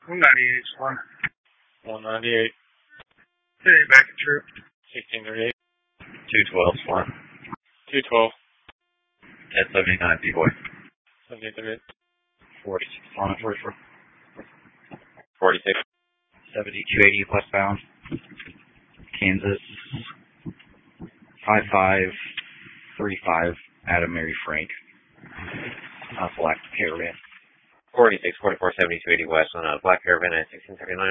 198's one. 198. Hey, back at troop. 1638. 212's one. 212. At 79, B-boy. 7838. 46 on 44. 46. 7280 westbound. Kansas. 5535 Adam Mary Frank. Black Caravan. 46, 44, 7280 west on a Black Caravan at 1639.